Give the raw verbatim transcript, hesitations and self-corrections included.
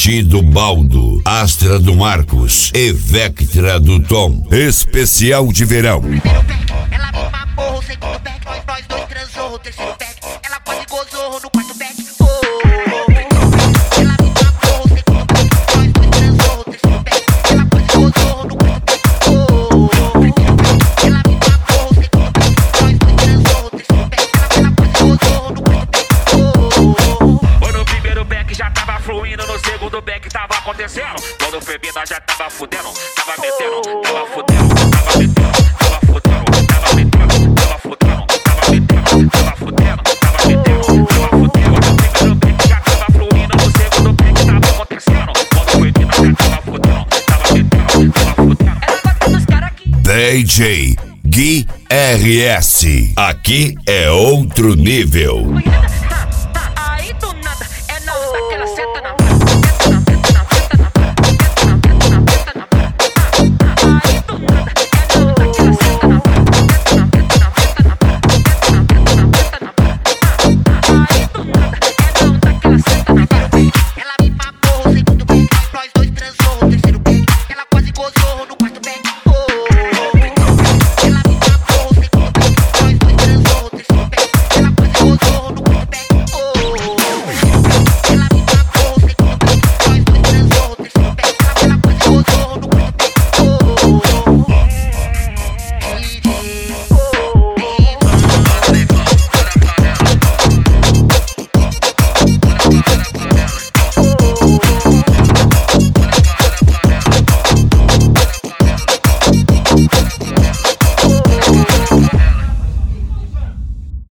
Titi do Baldo, Astra do Marcos e Vectra do Tom. Especial de verão. Primeiro pack, ela me mamou, o segundo pack, nós, nós dois transou, o terceiro pack, ela quase gozou no quarto pack. Oh, ela me mamou, o segundo pack, nós dois transou, o terceiro pack, ela quase gozou no quarto pack. Oh, ela me mamou, o segundo pack, nós dois transou, o terceiro pack, ela quase gozou no quarto pack. Oh, no primeiro back já tava fluindo, no segundo back tava acontecendo. Quando foi vindo já tava fudendo, tava metendo, tava fudendo, tava metendo, tava fudendo, tava metendo, tava fudendo, tava metendo, tava fudendo, tava metendo, tava fudendo. No primeiro back já tava fluindo, no segundo back tava acontecendo. Quando foi vindo já tava fudendo, tava metendo, tava fudendo. Ela bateu nos caras aqui. D J Gui R S. Aqui é outro nível.